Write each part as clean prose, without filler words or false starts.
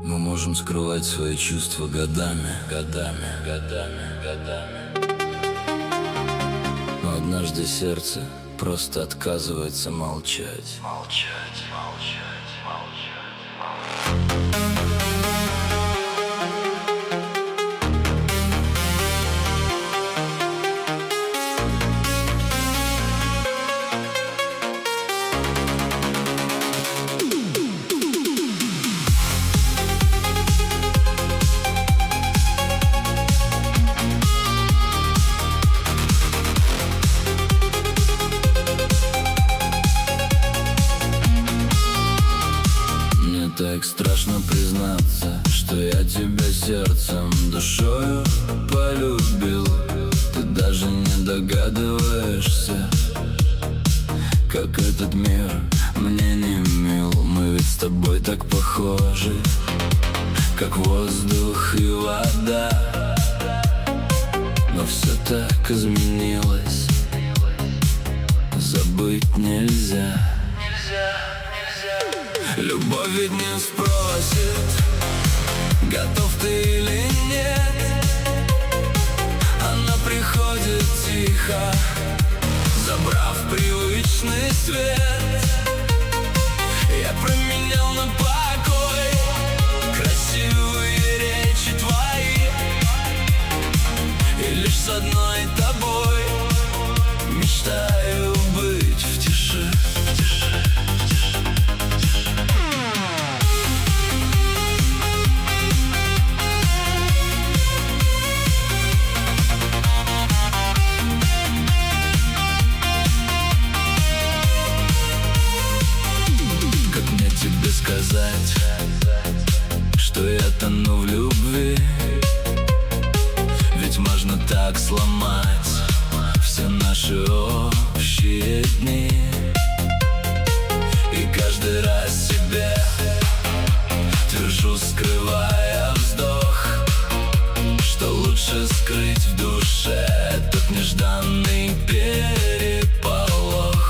Мы можем скрывать свои чувства годами. Но однажды сердце просто отказывается молчать. Так страшно признаться, что я тебя сердцем, душою полюбил. Ты даже не догадываешься, как этот мир мне не мил. Мы ведь с тобой так похожи, как воздух и вода. Но все так изменилось, забыть нельзя. Любовь ведь не спросит, готов ты или нет. Она приходит тихо, забрав привычный свет. Я променял на покой красивые речи твои, и лишь с одной тобой мечтаю быть в тиши. Сказать, что я тону в любви, ведь можно так сломать все наши общие дни. И каждый раз себе твержу, скрывая вздох, что лучше скрыть в душе этот нежданный переполох.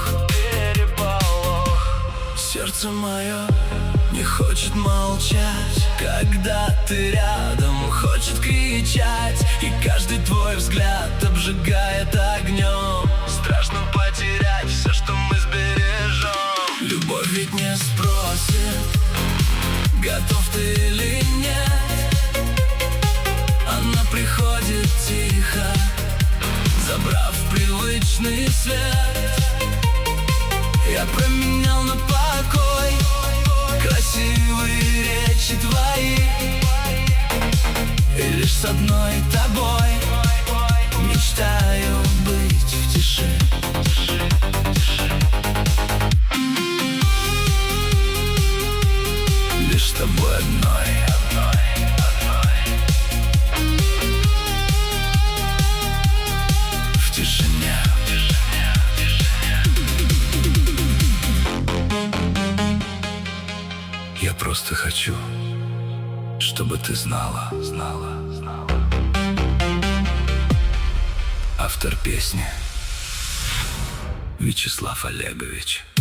Сердце мое не хочет молчать, когда ты рядом, хочет кричать. И каждый твой взгляд обжигает огнем. Страшно потерять все, что мы сбережем. Любовь ведь не спросит, готов ты или нет. Она приходит тихо, забрав привычный свет. Я променял на покой красивые речи твои, и лишь с одной тобой мечтаю быть в тиши. Лишь с тобой одной. В тишине. Я просто хочу, чтобы ты знала. Автор песни Вячеслав Олегович.